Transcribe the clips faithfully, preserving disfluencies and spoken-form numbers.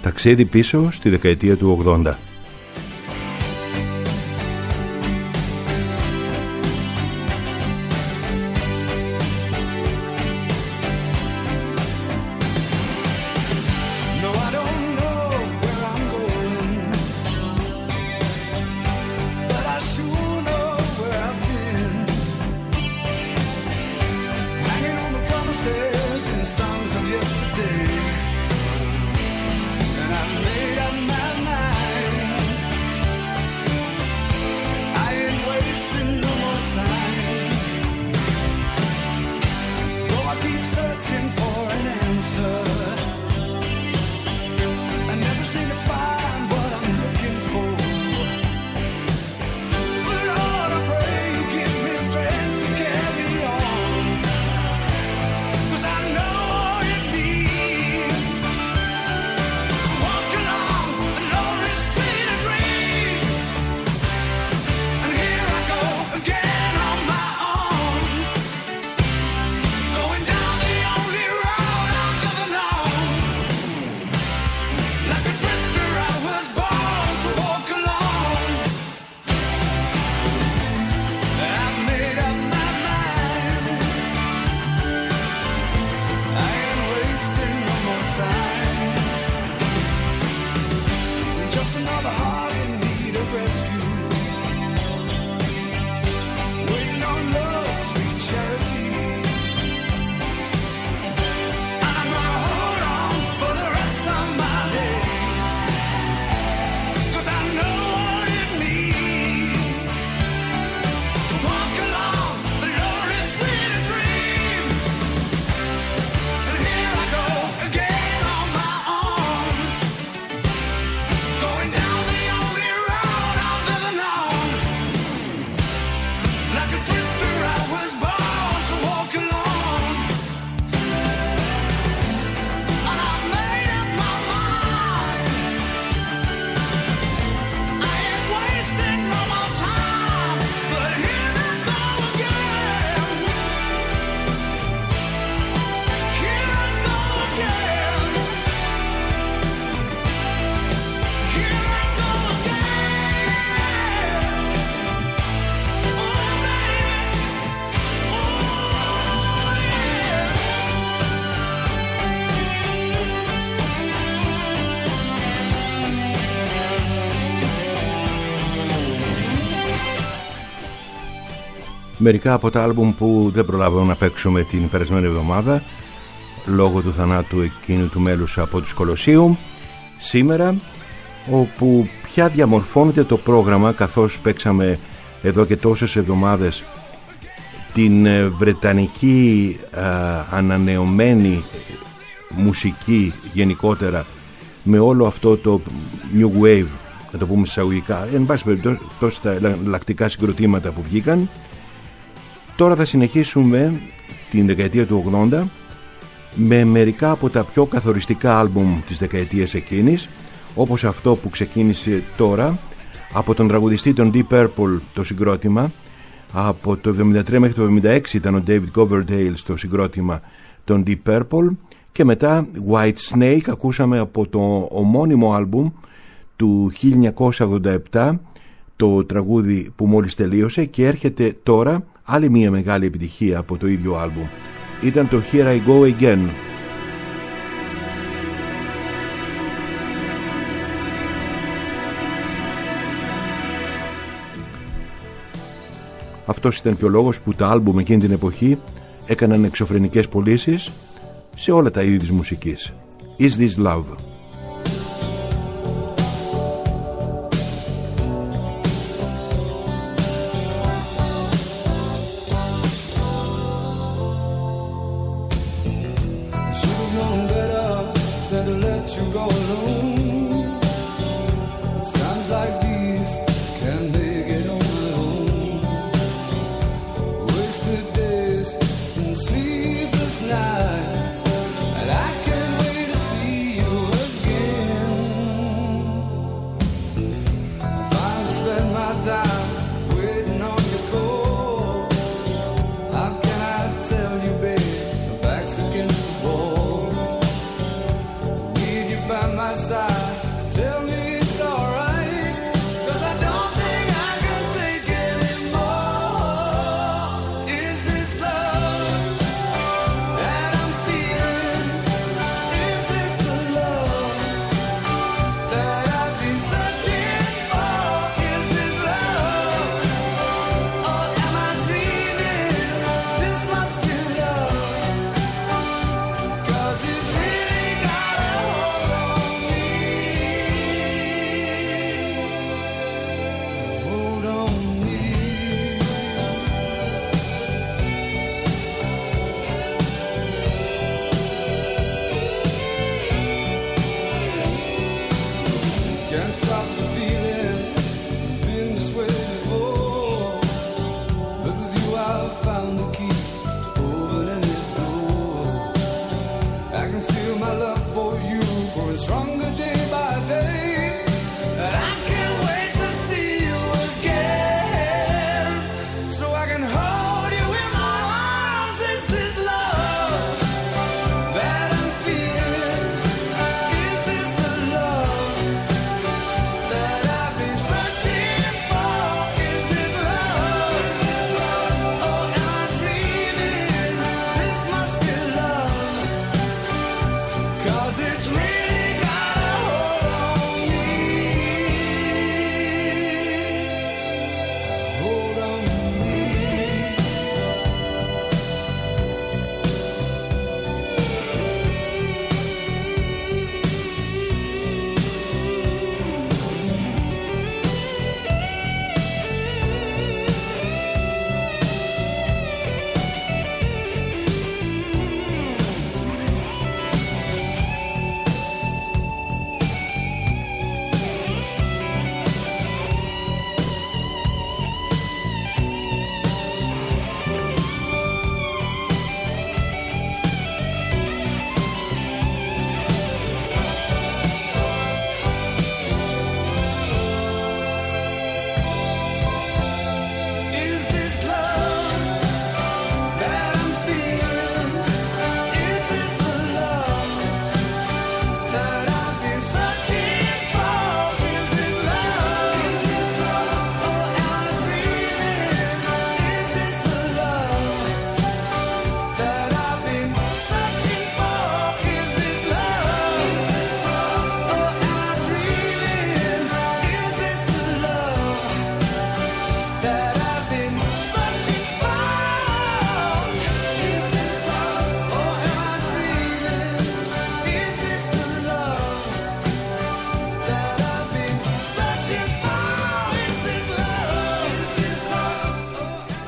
Ταξίδι πίσω στη δεκαετία του ογδόντα. Μερικά από τα άλμπουμ που δεν προλάβαμε να παίξουμε την περασμένη εβδομάδα λόγω του θανάτου εκείνου του μέλους από τους Κολοσσίουμ, σήμερα, όπου πια διαμορφώνεται το πρόγραμμα, καθώς παίξαμε εδώ και τόσες εβδομάδες την βρετανική α, ανανεωμένη μουσική γενικότερα, με όλο αυτό το new wave, να το πούμε εισαγωγικά, εν πάση περιπτώσει τα εναλλακτικά συγκροτήματα που βγήκαν. Τώρα θα συνεχίσουμε την δεκαετία του ογδόντα με μερικά από τα πιο καθοριστικά άλμπουμ της δεκαετίας εκείνης, όπως αυτό που ξεκίνησε τώρα από τον τραγουδιστή των Deep Purple το συγκρότημα. Από το εβδομήντα τρία μέχρι το εβδομήντα έξι ήταν ο David Coverdale στο συγκρότημα των Deep Purple, και μετά White Snake ακούσαμε από το ομώνυμο άλμπουμ του χίλια εννιακόσια ογδόντα επτά, το τραγούδι που μόλις τελείωσε, και έρχεται τώρα άλλη μια μεγάλη επιτυχία από το ίδιο άλμπουμ. Ήταν το Here I Go Again. Αυτός ήταν και ο λόγος που τα άλμπουμ εκείνη την εποχή έκαναν εξωφρενικές πωλήσεις σε όλα τα είδη της μουσικής. Is This Love? Sleepless nights, and I can't wait to see you.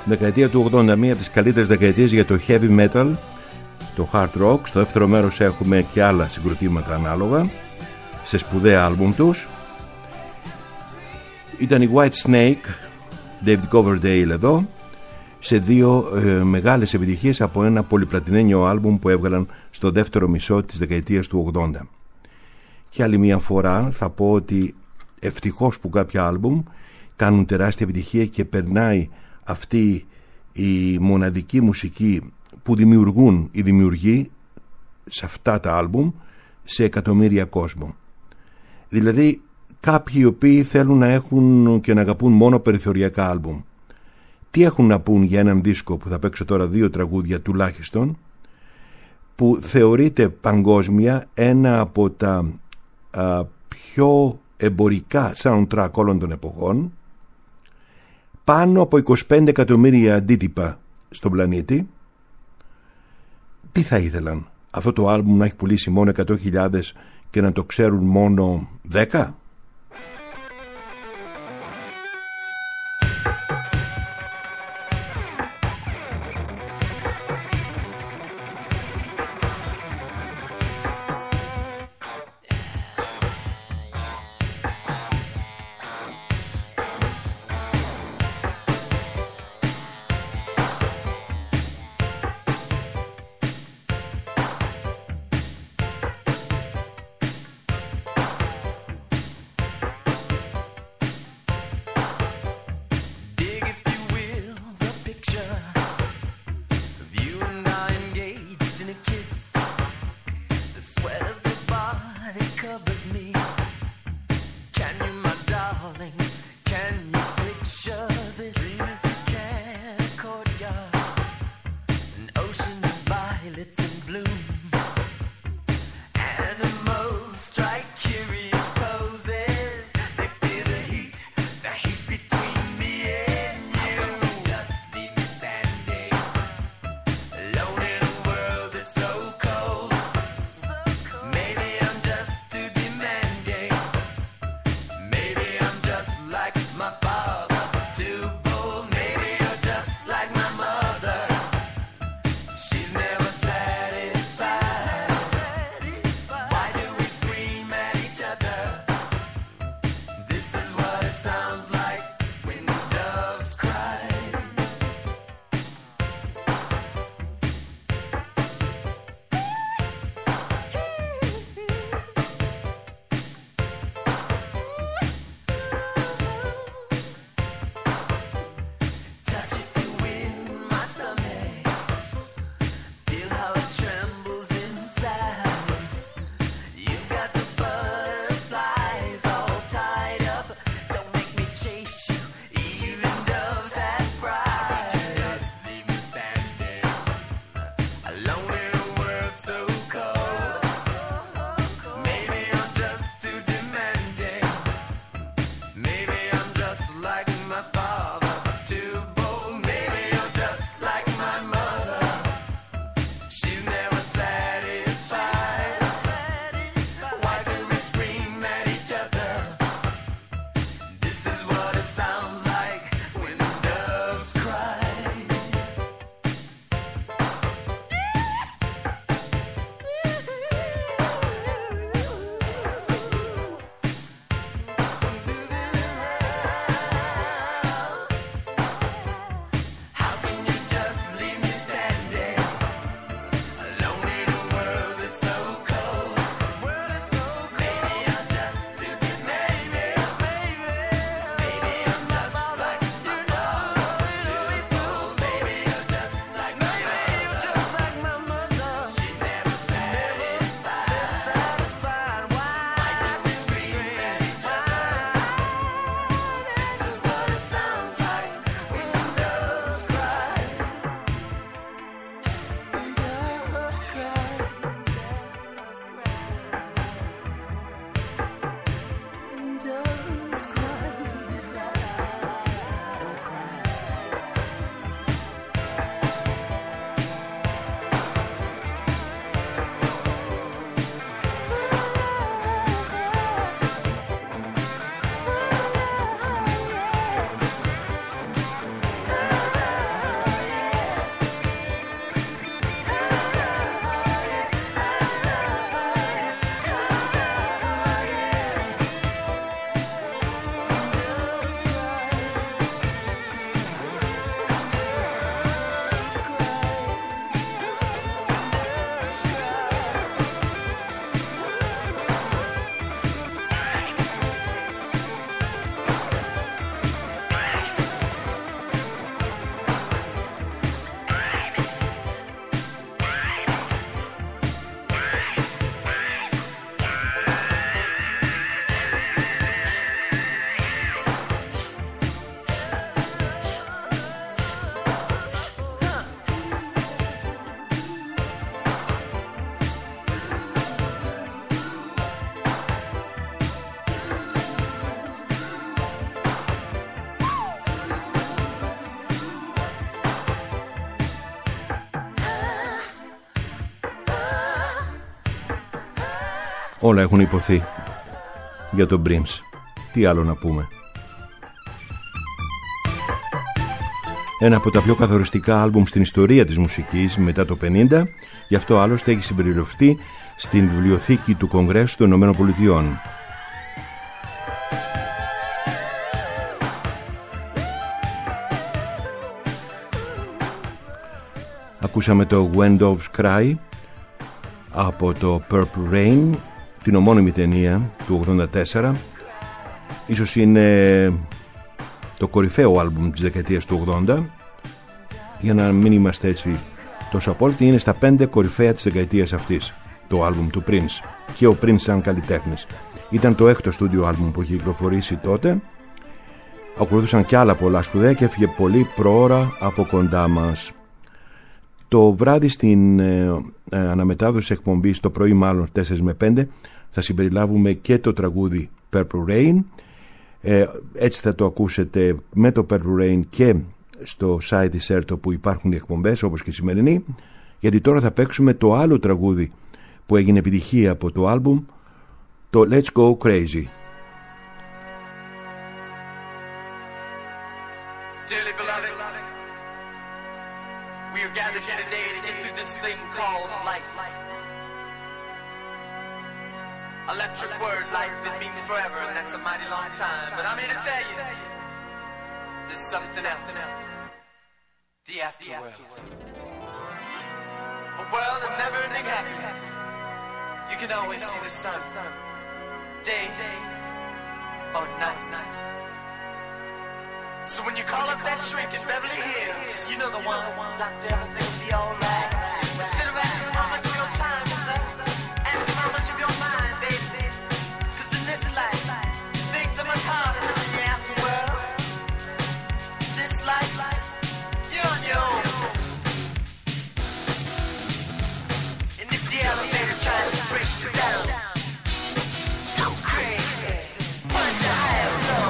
Δεκαετία του ογδόντα, μία από τις καλύτερες δεκαετίες για το heavy metal, το hard rock. Στο δεύτερο μέρος έχουμε και άλλα συγκροτήματα ανάλογα, σε σπουδαία άλμπουμ τους. Ήταν η White Snake, David Coverdale εδώ, σε δύο ε, μεγάλες επιτυχίες από ένα πολυπλατινένιο άλμπουμ που έβγαλαν στο δεύτερο μισό της δεκαετίας του ογδόντα. Και άλλη μια φορά θα πω ότι ευτυχώς που κάποια άλμπουμ κάνουν τεράστια επιτυχία και περνάει αυτή η μοναδική μουσική που δημιουργούν οι δημιουργοί σε αυτά τα άλμπουμ σε εκατομμύρια κόσμο. Δηλαδή κάποιοι οι οποίοι θέλουν να έχουν και να αγαπούν μόνο περιθωριακά άλμπουμ, τι έχουν να πούν για έναν δίσκο που θα παίξω τώρα, δύο τραγούδια τουλάχιστον, που θεωρείται παγκόσμια ένα από τα α, πιο εμπορικά soundtrack όλων των εποχών, πάνω από είκοσι πέντε εκατομμύρια αντίτυπα στον πλανήτη. Τι θα ήθελαν, αυτό το άλμπουμ να έχει πουλήσει μόνο εκατό χιλιάδες και να το ξέρουν μόνο δέκα? Όλα έχουν υποθεί για τον Prince. Τι άλλο να πούμε. Ένα από τα πιο καθοριστικά άλμπουμ στην ιστορία της μουσικής μετά το πενήντα, γι' αυτό άλλωστε έχει συμπεριληφθεί στην βιβλιοθήκη του Κογκρέσου των Ηνωμένων Πολιτειών. Ακούσαμε το When Doves Cry από το Purple Rain, την ομώνυμη ταινία του ογδόντα τέσσερα. Ίσως είναι το κορυφαίο άλμπουμ της δεκαετίας του ογδόντα. Για να μην είμαστε έτσι τόσο απόλυτοι, είναι στα πέντε κορυφαία της δεκαετίας αυτής το άλμπουμ του Prince. Και ο Prince σαν καλλιτέχνης. Ήταν το έκτο στούντιο άλμπουμ που είχε κυκλοφορήσει τότε. Ακολούθησαν κι άλλα πολλά σπουδαία και έφυγε πολύ προώρα από κοντά μας. Το βράδυ στην ε, ε, αναμετάδοση εκπομπής, το πρωί μάλλον τέσσερα με πέντε, θα συμπεριλάβουμε και το τραγούδι Purple Rain. Ε, έτσι θα το ακούσετε με το Purple Rain και στο site της ΕΡΤΟ που υπάρχουν οι εκπομπές όπως και η σημερινή, γιατί τώρα θα παίξουμε το άλλο τραγούδι που έγινε επιτυχία από το άλμπουμ, το Let's Go Crazy. Dearly beloved, we are gathered here today to get through this thing called life. Electric word, life, it means forever, and that's a mighty long time. But I'm here to tell you, there's something else. The afterworld. A world of never-ending happiness. You can always see the sun, day or night. So when you call up that shrink in Beverly Hills, you know the one, doctor, everything will be alright. Instead of asking how much of your time is left, ask him how much of your mind, baby. Cause in this life, things are much harder than in the afterworld. This life, you're on your own. And if the elevator tries to break you down, go crazy, punch a higher floor.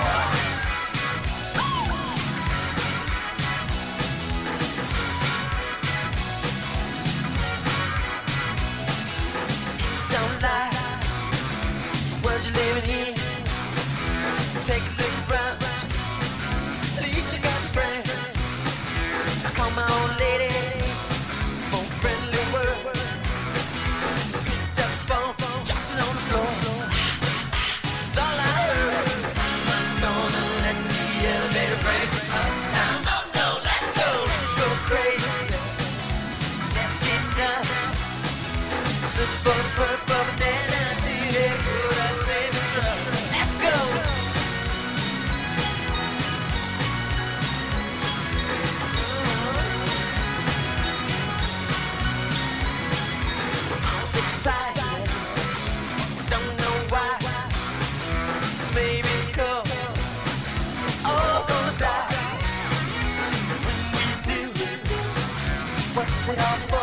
You're living in. Take a look around. At least you got friends. I call my old lady for a friendly word. She picked up the phone, dropped it on the floor. It's all I heard. I'm not gonna let the elevator break us down. Oh no, let's go, let's go crazy. Let's get nuts. Slip for the purple banana till they put us. Let's go. I'm excited. Don't know why. Maybe it's 'cause we're all gonna die. When we do, what's it all for?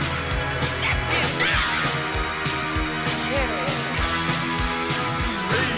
Let's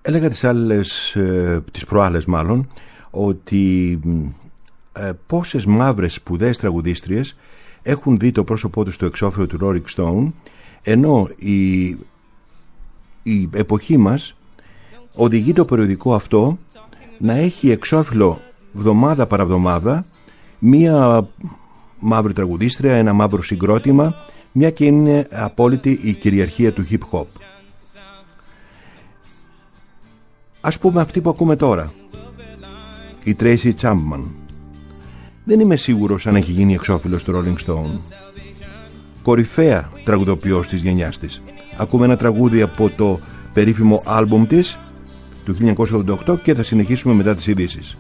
Έλεγα τις άλλες, ε, τις προάλλες μάλλον, ότι ε, πόσες μαύρες σπουδαίες τραγουδίστριες έχουν δει το πρόσωπό τους στο εξώφυλλο του Rolling Stone, ενώ η, η εποχή μας οδηγεί το περιοδικό αυτό να έχει εξώφυλλο βδομάδα παραβδομάδα μία μαύρη τραγουδίστρια, ένα μαύρο συγκρότημα, μια και είναι απόλυτη η κυριαρχία του hip hop. Ας πούμε αυτή που ακούμε τώρα, η Tracy Chapman. Δεν είμαι σίγουρος αν έχει γίνει εξώφυλλο στο Rolling Stone. Κορυφαία τραγουδοποιός της γενιάς της. Ακούμε ένα τραγούδι από το περίφημο άλμπουμ της του χίλια εννιακόσια ογδόντα οκτώ και θα συνεχίσουμε μετά τις ειδήσεις.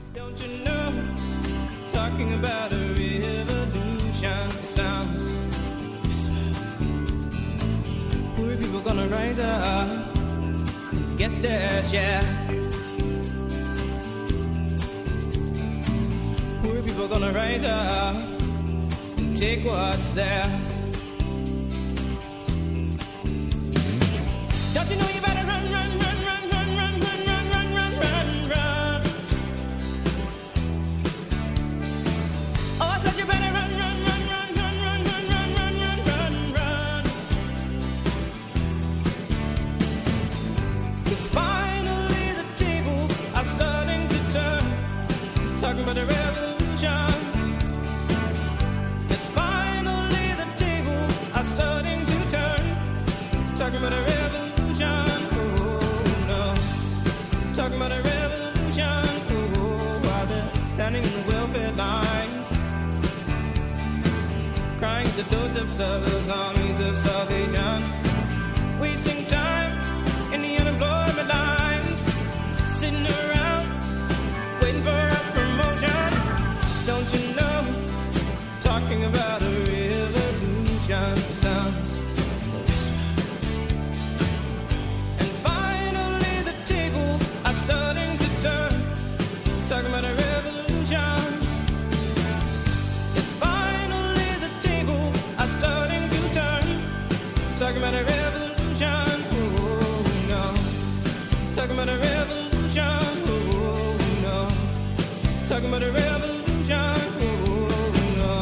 Get there, yeah. Poor people gonna rise up and take what's theirs. Don't you know you better run, run, run, run, run, run, run, run, run, run, run, run. Oh, I said you better run, run, run, run, run, run, run, run, run, run, run, run. 'Cause finally the tables are starting to turn. Talking about the revolution. Yes, finally the tables are starting to turn. Talking about a revolution. Oh no. Talking about a revolution. Oh, while they're standing in the welfare lines, crying at the doorsteps of those armies of salvation, wasting time in the unemployment lines, sitting around waiting for a promotion. Don't you know, talking about a revolution sounds a whisper. And finally the tables are starting to turn. Talking about a revolution. Yes, finally the tables are starting to turn. Talking about a revolution. Oh no. Talking about a revolution. Oh no. Talking about a revolution. Oh no.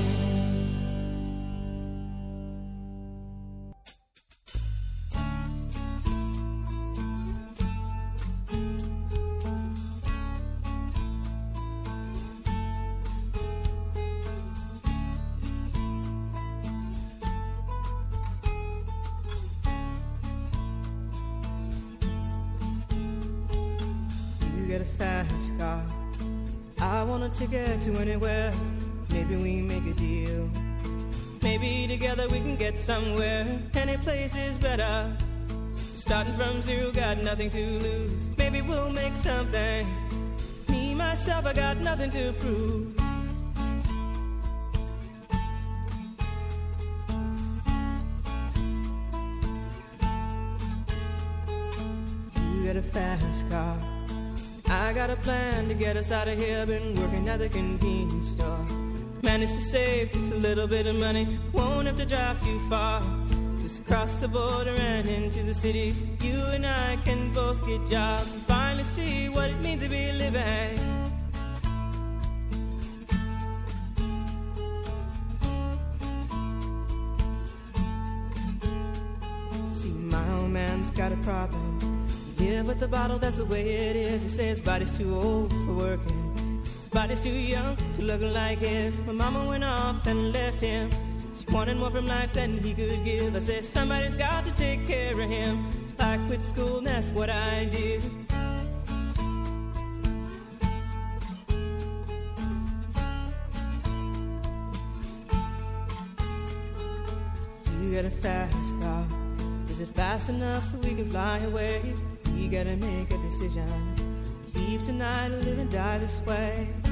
You get a fast car, I want a ticket to anywhere. Maybe we make a deal. Maybe together we can get somewhere. Any place is better. Starting from zero, got nothing to lose. Maybe we'll make something. Me, myself, I got nothing to prove. You get a fast car, I got a plan to get us out of here. Been working at the convenience store. Managed to save just a little bit of money. Won't have to drive too far. Just cross the border and into the city. You and I can both get jobs and finally see what it means to be living. See, my old man's got a problem. Yeah, but the bottle, that's the way it is. He says his body's too old for working. His body's too young to look like his. My mama went off and left him. She wanted more from life than he could give. I said, somebody's got to take care of him. So I quit school and that's what I did. You get a fast car. Is it fast enough so we can fly away? We gotta make a decision. Leave tonight or live and die this way.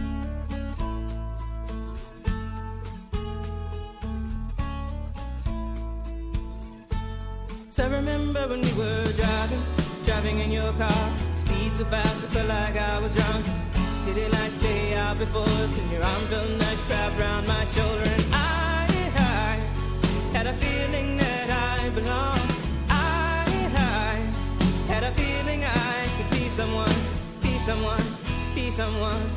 So I remember when we were driving, driving in your car. Speed so fast I felt like I was drunk. City lights day out before us, and your arm felt nice wrapped around my shoulder. And I, I had a feeling that I belonged. I, I had a feeling I could someone, be someone, be someone.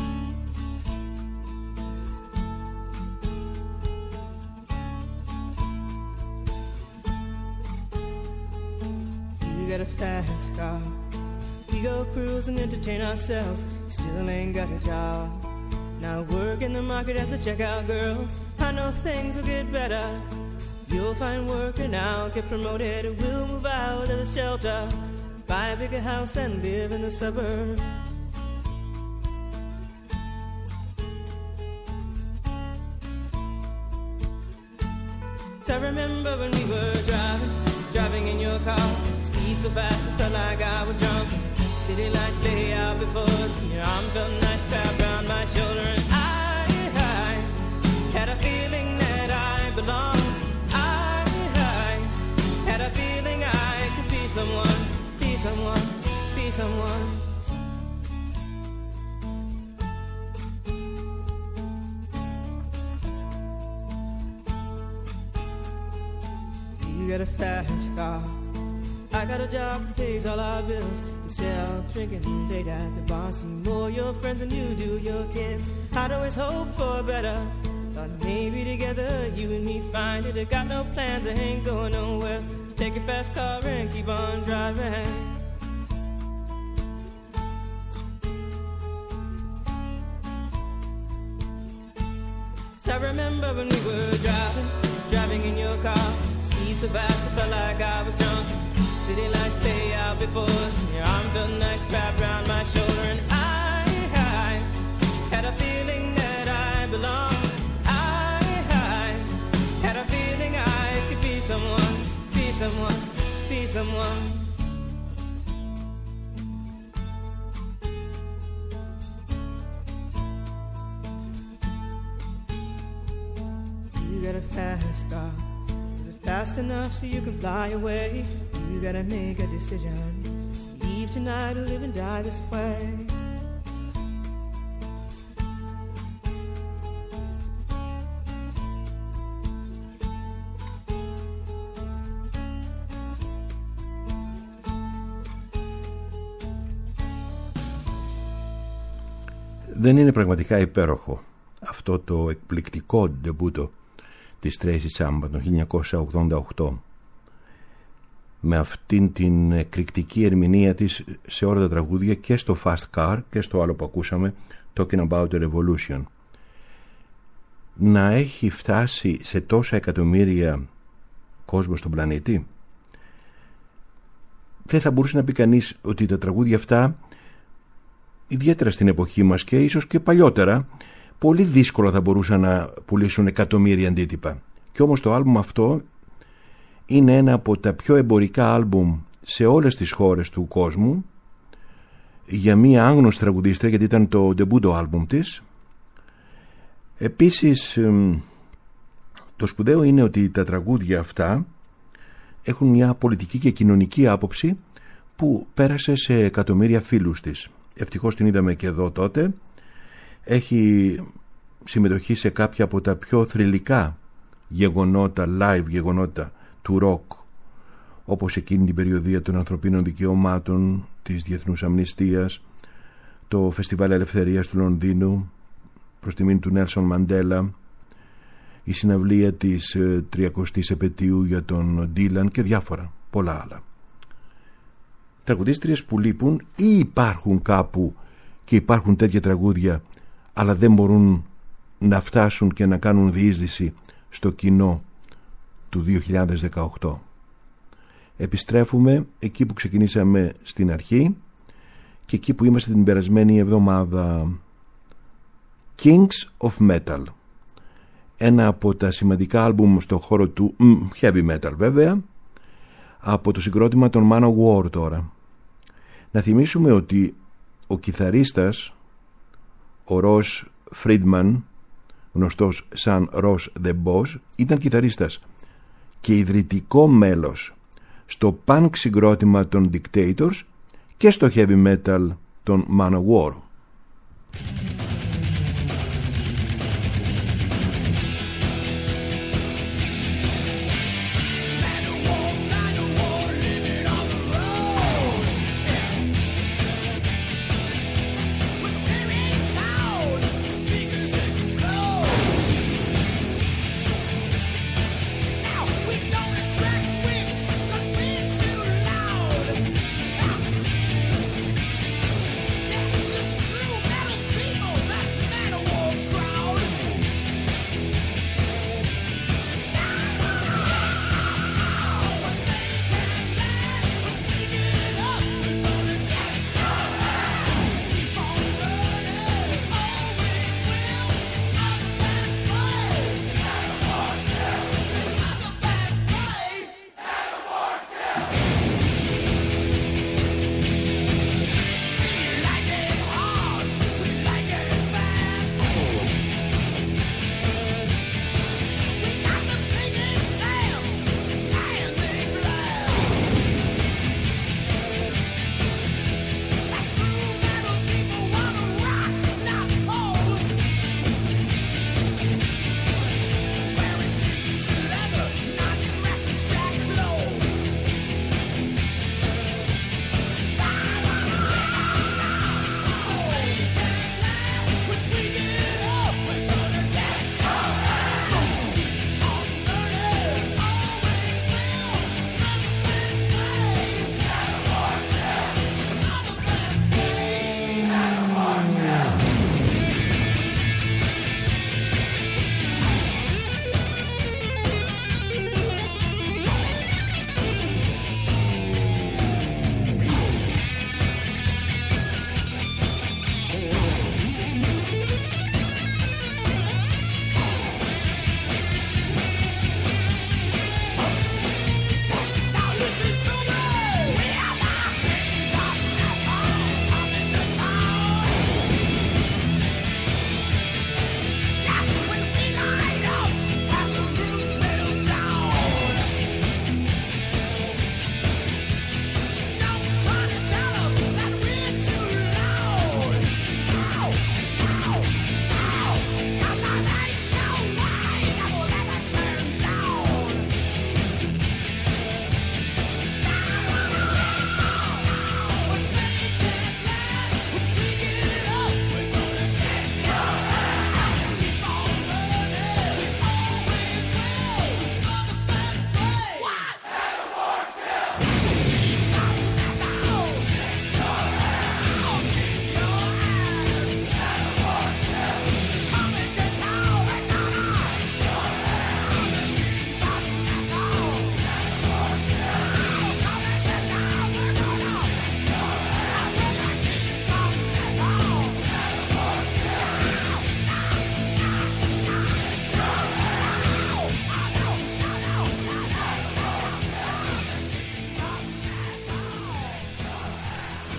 You got a fast car, we go cruise and entertain ourselves. Still ain't got a job. Now work in the market as a checkout girl. I know things will get better. You'll find work and I'll get promoted. We'll move out of the shelter, buy a bigger house and live in the suburbs. So I remember when we were driving, driving in your car. Speed so fast it felt like I was drunk. City lights lay out before us. Your arm felt nice wrapped around my shoulder. And I, I had a feeling that I belonged. I, I had a feeling I could be someone, be someone, be someone. You got a fast car, I got a job that pays all our bills. Instead of drinking late at the bar, see more your friends than you do your kids. I'd always hope for better. Thought maybe together you and me find it. I got no plans, I ain't going nowhere. Take your fast car and keep on driving. So I remember when we were driving, driving in your car. Speed so fast I felt like I was drunk. City lights lay out before us. Your arm felt nice wrapped around my shoulder. And I, I had a feeling that I belonged. I, I had a feeling I could be someone, be someone, be someone. You got a fast car. Is it fast enough so you can fly away? You gotta make a decision. Leave tonight or live and die this way. Δεν είναι πραγματικά υπέροχο αυτό το εκπληκτικό ντεμπούτο της Tracy Chapman το χίλια εννιακόσια ογδόντα οκτώ, με αυτήν την εκρηκτική ερμηνεία της σε όλα τα τραγούδια, και στο Fast Car και στο άλλο που ακούσαμε, Talking About a Revolution. Να έχει φτάσει σε τόσα εκατομμύρια κόσμο στον πλανήτη, δεν θα μπορούσε να πει κανείς ότι τα τραγούδια αυτά, ιδιαίτερα στην εποχή μας και ίσως και παλιότερα, πολύ δύσκολα θα μπορούσαν να πουλήσουν εκατομμύρια αντίτυπα. Και όμως το άλμπουμ αυτό είναι ένα από τα πιο εμπορικά άλμπουμ σε όλες τις χώρες του κόσμου, για μία άγνωστη τραγουδίστρια, γιατί ήταν το ντεμπούτο άλμπουμ της. Επίσης, το σπουδαίο είναι ότι τα τραγούδια αυτά έχουν μια πολιτική και κοινωνική άποψη που πέρασε σε εκατομμύρια φίλους της. Ευτυχώς την είδαμε και εδώ τότε. Έχει συμμετοχή σε κάποια από τα πιο θρυλικά γεγονότα, live γεγονότα του ροκ, όπως εκείνη την περιοδία των ανθρωπίνων δικαιωμάτων, της Διεθνούς Αμνηστίας, το Φεστιβάλ Ελευθερίας του Λονδίνου προς τιμήν του Νέλσον Μαντέλα, η συναυλία της τριακοστής επετείου για τον Ντίλαν και διάφορα πολλά άλλα. Τραγουδίστριες που λείπουν ή υπάρχουν κάπου και υπάρχουν τέτοια τραγούδια, αλλά δεν μπορούν να φτάσουν και να κάνουν διείσδυση στο κοινό του δύο χιλιάδες δεκαοκτώ. Επιστρέφουμε εκεί που ξεκινήσαμε στην αρχή και εκεί που είμαστε την περασμένη εβδομάδα. Kings of Metal, ένα από τα σημαντικά άλμπουμ στο χώρο του heavy metal βέβαια, από το συγκρότημα των Manowar τώρα. Να θυμίσουμε ότι ο κιθαρίστας, ο Ross Friedman, γνωστός σαν Ross the Boss, ήταν κιθαρίστας και ιδρυτικό μέλος στο punk συγκρότημα των Dictators και στο heavy metal των Manowar.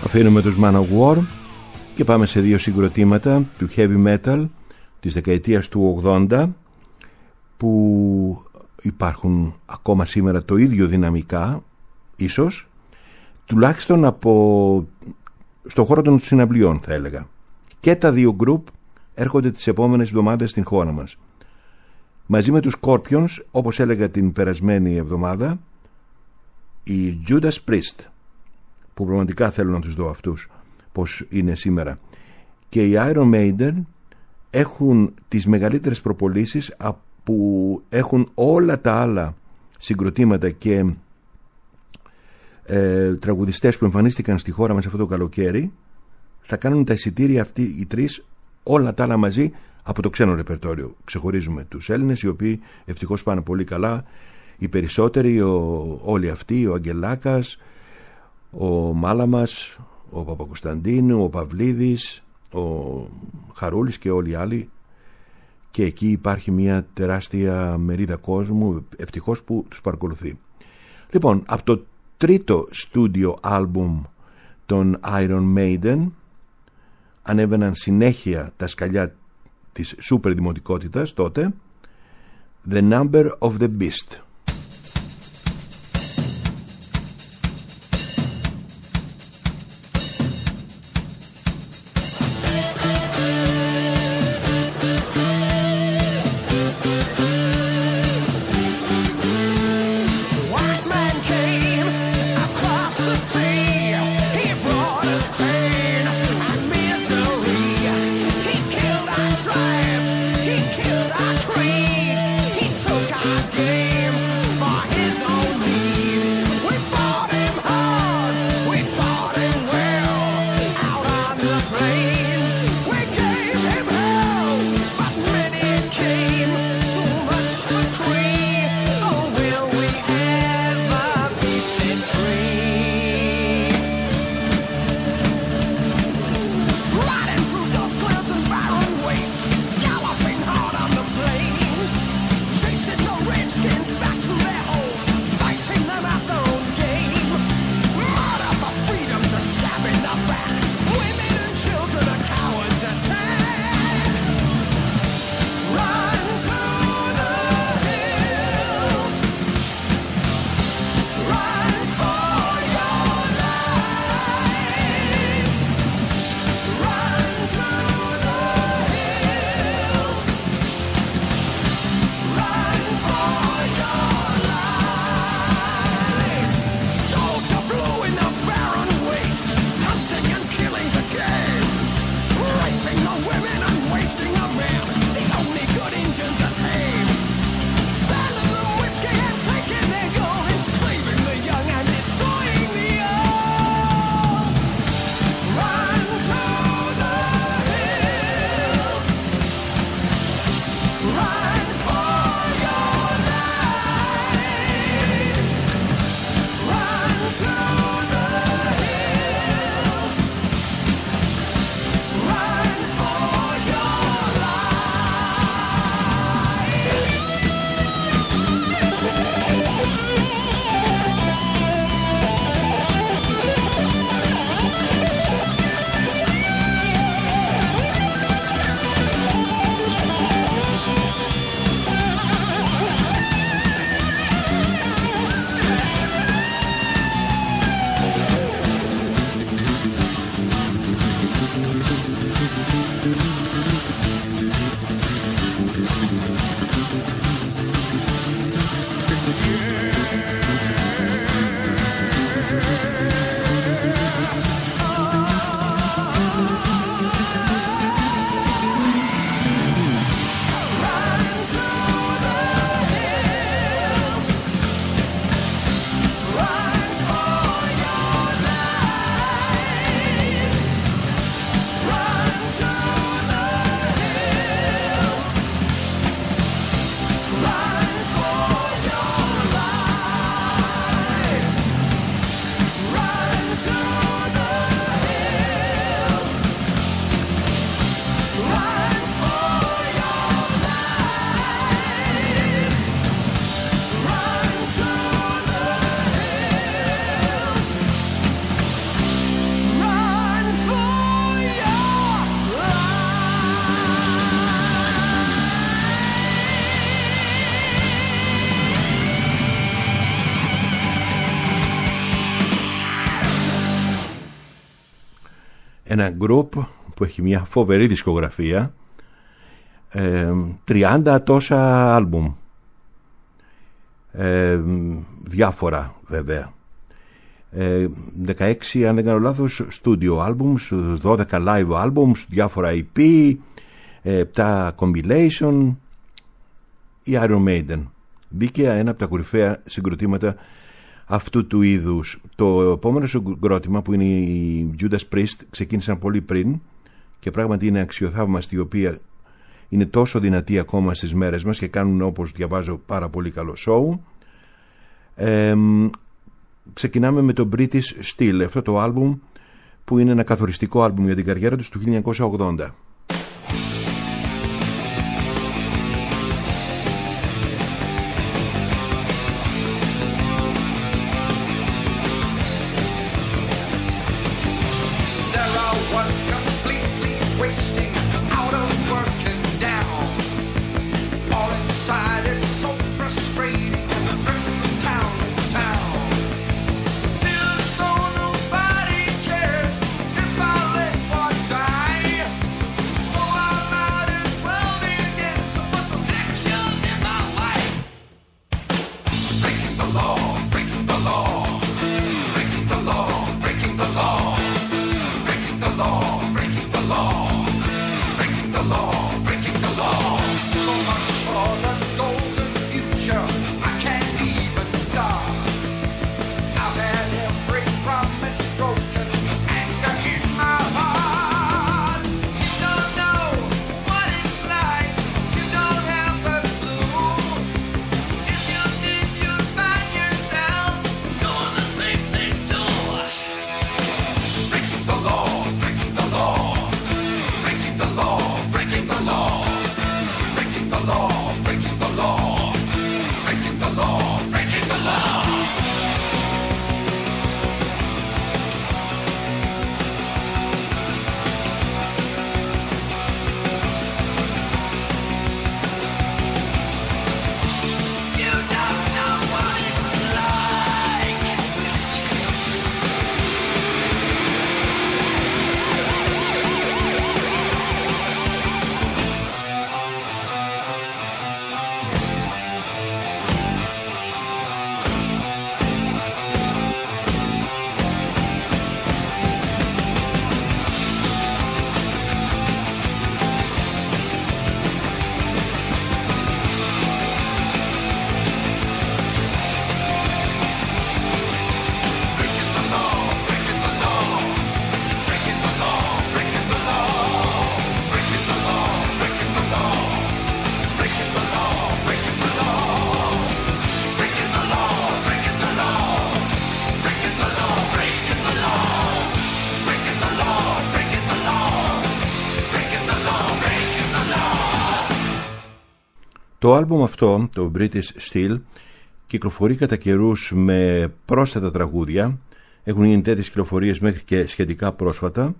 Αφήνουμε τους Manowar και πάμε σε δύο συγκροτήματα του heavy metal της δεκαετίας του ογδόντα που υπάρχουν ακόμα σήμερα το ίδιο δυναμικά, ίσως, τουλάχιστον από στο χώρο των συναυλιών θα έλεγα. Και τα δύο group έρχονται τις επόμενες εβδομάδες στην χώρα μας. Μαζί με τους Scorpions, όπως έλεγα την περασμένη εβδομάδα, οι Judas Priest, που πραγματικά θέλω να τους δω αυτούς πως είναι σήμερα, και οι Iron Maiden έχουν τις μεγαλύτερες προπωλήσεις που έχουν όλα τα άλλα συγκροτήματα και ε, τραγουδιστές που εμφανίστηκαν στη χώρα μας αυτό το καλοκαίρι. Θα κάνουν τα εισιτήρια αυτοί οι τρεις, όλα τα άλλα μαζί, από το ξένο ρεπερτόριο. Ξεχωρίζουμε τους Έλληνες, οι οποίοι ευτυχώς πάνε πολύ καλά, οι περισσότεροι, ο, όλοι αυτοί, ο Αγγελάκας, ο Μάλαμας, ο Παπακοσταντίνου, ο Παυλίδης, ο Χαρούλης και όλοι οι άλλοι, και εκεί υπάρχει μια τεράστια μερίδα κόσμου, ευτυχώς, που τους παρακολουθεί. Λοιπόν, από το τρίτο στούντιο άλμπουμ των Iron Maiden ανέβαιναν συνέχεια τα σκαλιά της σούπερ δημοτικότητας τότε, The Number of the Beast. He killed our creed. He took our game. ένα group που έχει μια φοβερή δισκογραφία, ε, τριάντα τόσα άλμπουμ, ε, διάφορα βέβαια, ε, δεκαέξι αν δεν κάνω λάθος studio albums, δώδεκα live albums, διάφορα ι πι, επτά compilation. Η Iron Maiden μπήκε ένα από τα κορυφαία συγκροτήματα αυτού του είδους. Το επόμενο συγκρότημα που είναι η Judas Priest ξεκίνησαν πολύ πριν και πράγματι είναι αξιοθαύμαστοι, η οποία είναι τόσο δυνατή ακόμα στις μέρες μας και κάνουν, όπως διαβάζω, πάρα πολύ καλό show. Ε, ξεκινάμε με το British Steel, αυτό το άλμπουμ που είναι ένα καθοριστικό άλμπουμ για την καριέρα τους του χίλια εννιακόσια ογδόντα. Το άλμπουμ αυτό, το British Steel, κυκλοφορεί κατά καιρούς με πρόσθετα τραγούδια. Έχουν γίνει τέτοιες κυκλοφορίες μέχρι και σχετικά πρόσφατα.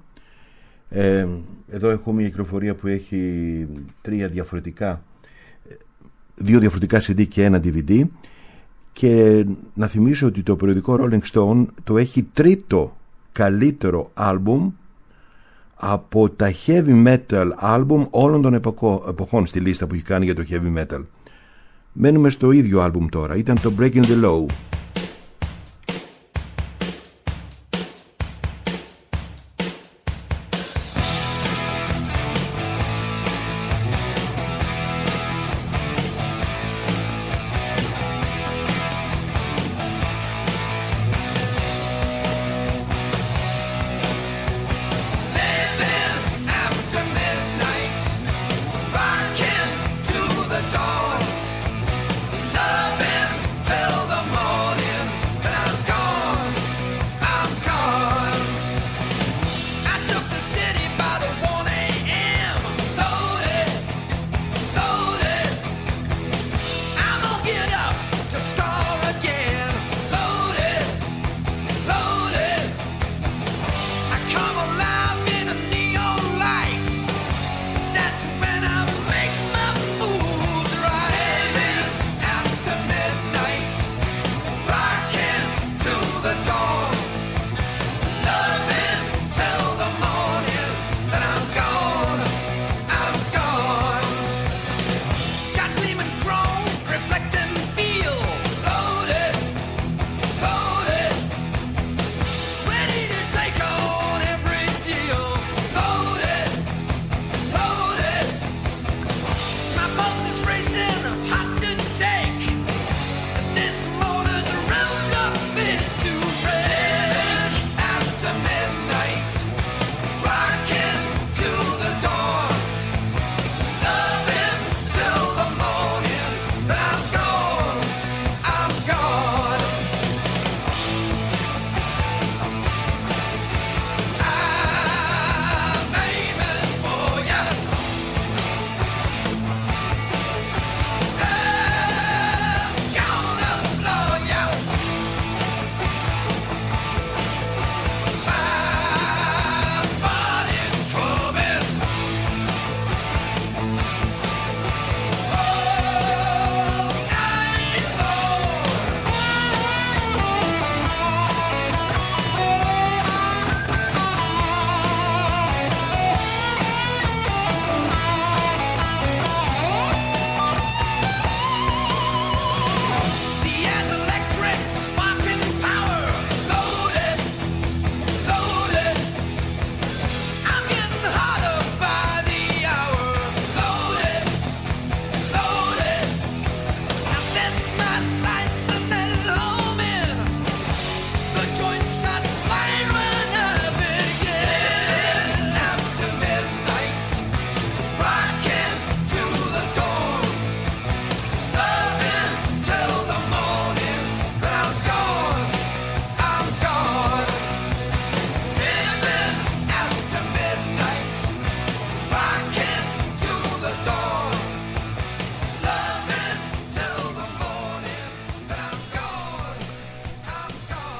Ε, εδώ έχω μια κυκλοφορία που έχει τρία διαφορετικά, δύο διαφορετικά σι ντι και ένα ντι βι ντι. Και να θυμίσω ότι το περιοδικό Rolling Stone το έχει τρίτο καλύτερο άλμπουμ από τα heavy metal άλμπουμ όλων των εποχών στη λίστα που έχει κάνει για το heavy metal. Μένουμε στο ίδιο άλμπουμ τώρα. Ήταν το Breaking the Law. Till the morning.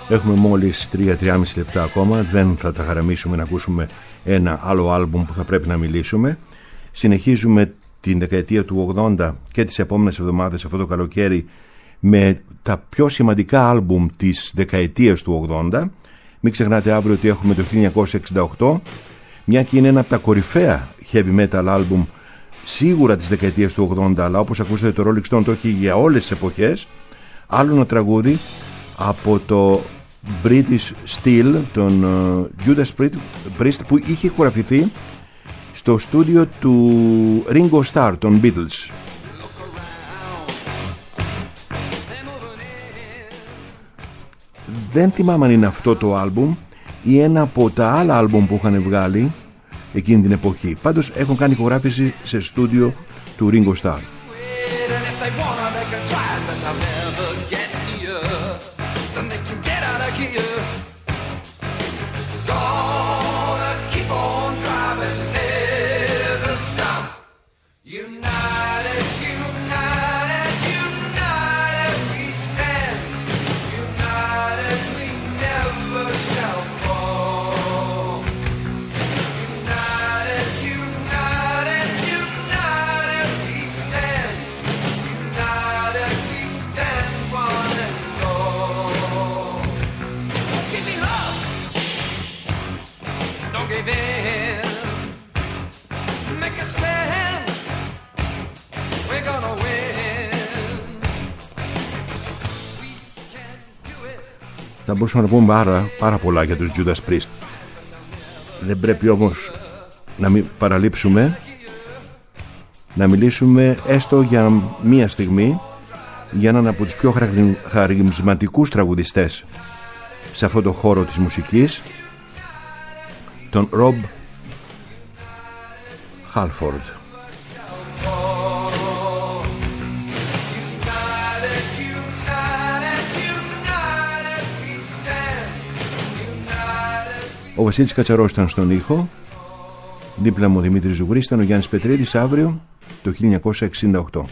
Έχουμε μόλις τρία με τρία λεπτά ακόμα. Δεν θα τα χαραμίσουμε να ακούσουμε ένα άλλο άλμπουμ που θα πρέπει να μιλήσουμε. Συνεχίζουμε την δεκαετία του ογδόντα και τις επόμενες εβδομάδες αυτό το καλοκαίρι με τα πιο σημαντικά άλμπουμ της δεκαετίας του ογδόντα. Μην ξεχνάτε αύριο ότι έχουμε το χίλια εννιακόσια εξήντα οκτώ, μια και είναι ένα από τα κορυφαία heavy metal άλμπουμ σίγουρα της δεκαετίας του ογδόντα, αλλά όπως ακούσατε το Rolling Stone το έχει για όλες τις εποχές. Άλλο ένα τραγούδι από το British Steel, τον uh, Judas Priest, που είχε ηχογραφηθεί στο στούντιο του Ringo Starr των Beatles. Δεν θυμάμαι αν είναι αυτό το άλμπουμ ή ένα από τα άλλα άλμπουμ που είχαν βγάλει εκείνη την εποχή. Πάντως έχουν κάνει ηχογράφηση σε στούντιο του Ringo Starr. Θα μπορούσαμε να πούμε πάρα, πάρα πολλά για τους Judas Priest. Δεν πρέπει όμως να μην παραλείψουμε να μιλήσουμε έστω για μία στιγμή για έναν από τους πιο χαρισματικούς τραγουδιστές σε αυτό το χώρο της μουσικής, τον Rob Halford. Ο Βασίλης Κατσαρός ήταν στον ήχο. Δίπλα μου ο Δημήτρης Ζουγρής, ήταν ο Γιάννης Πετρίδης. Αύριο το χίλια εννιακόσια εξήντα οκτώ.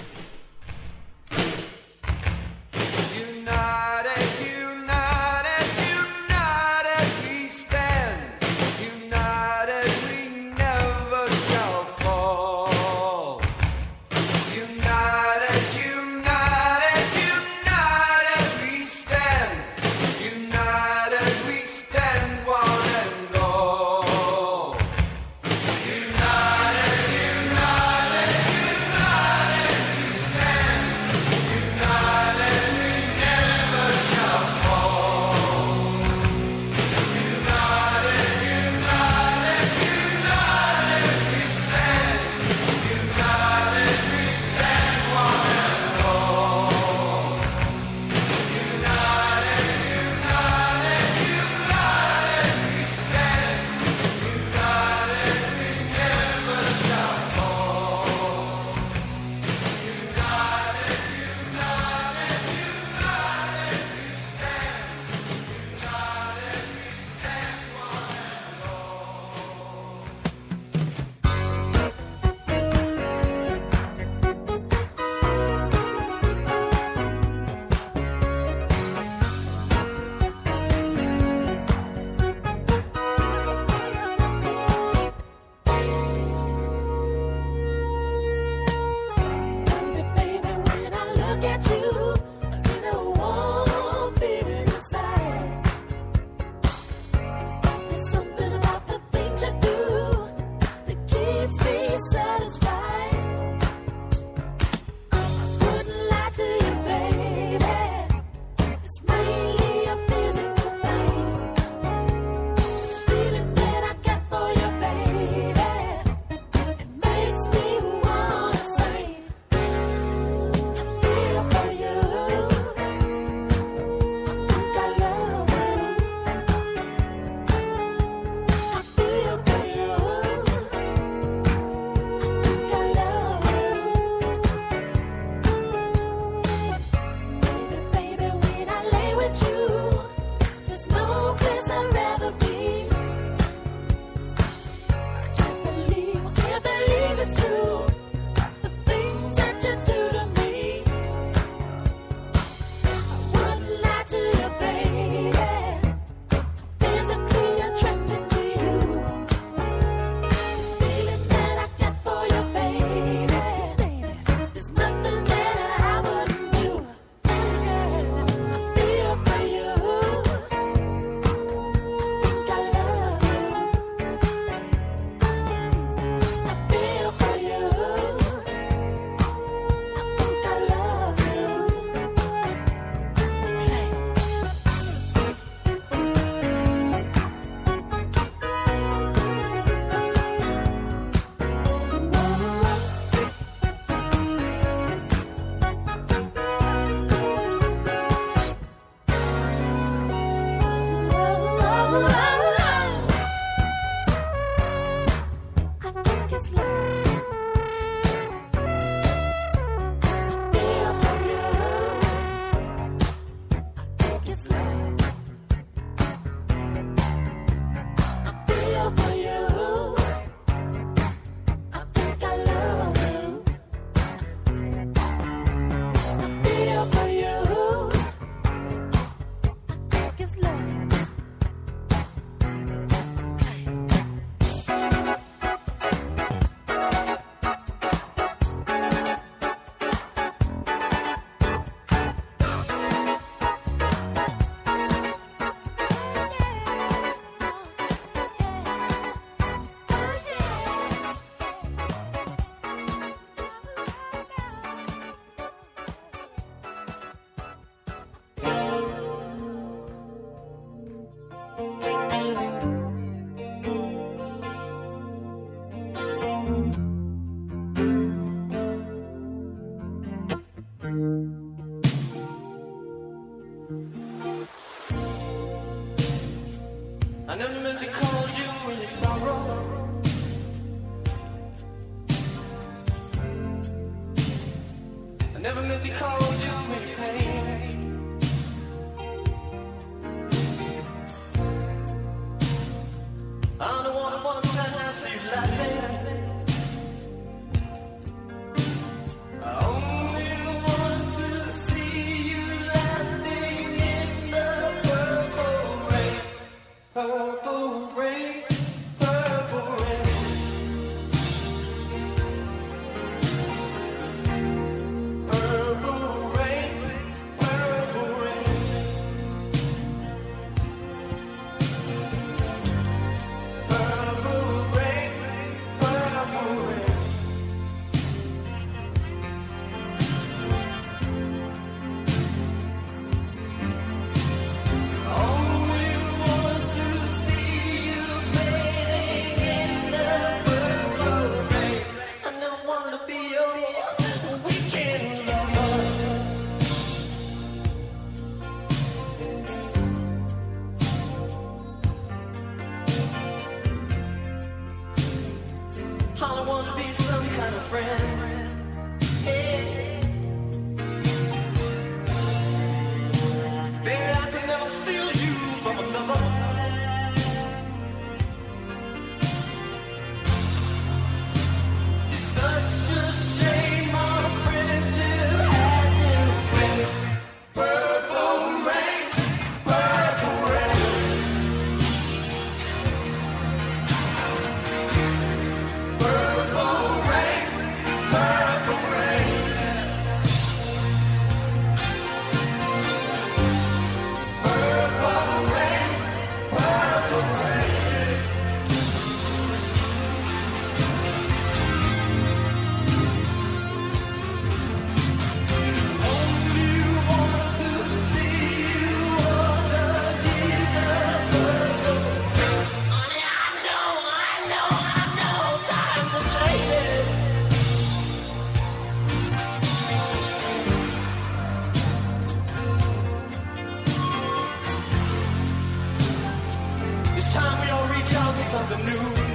Something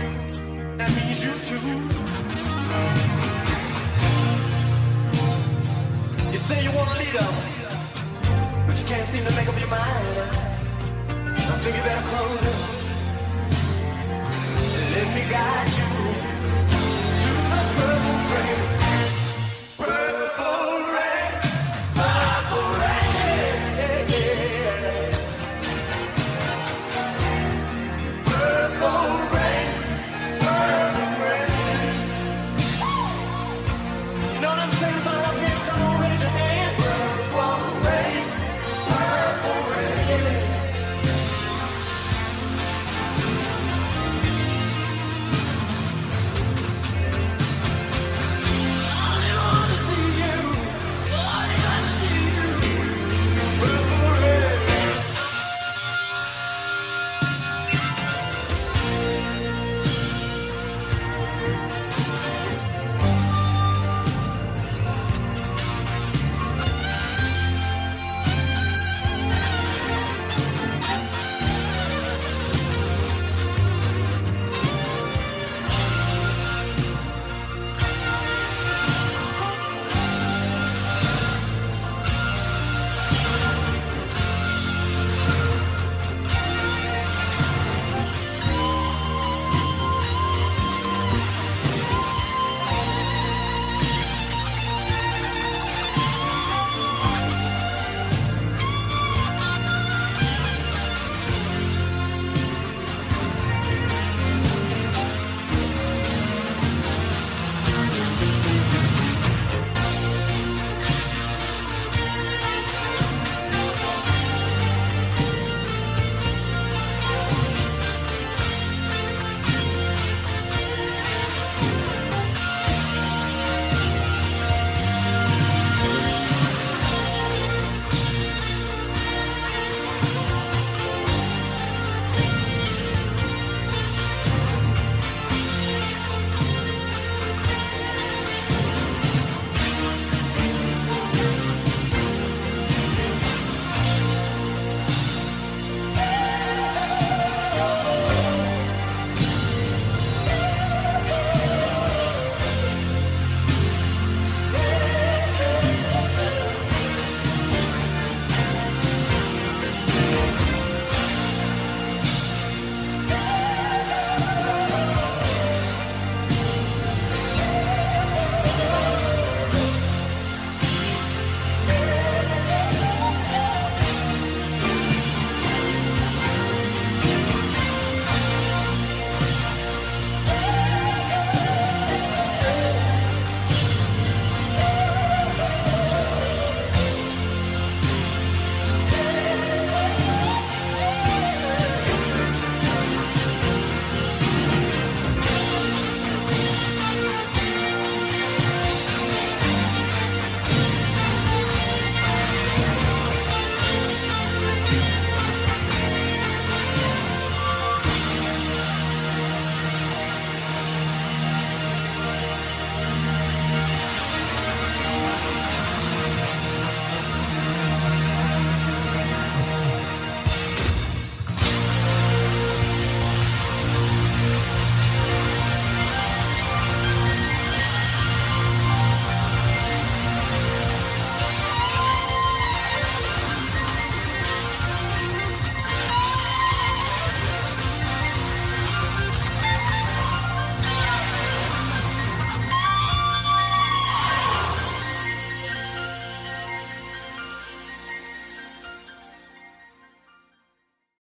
new, that means you too. You say you want a leader, but you can't seem to make up your mind. I think you better close it.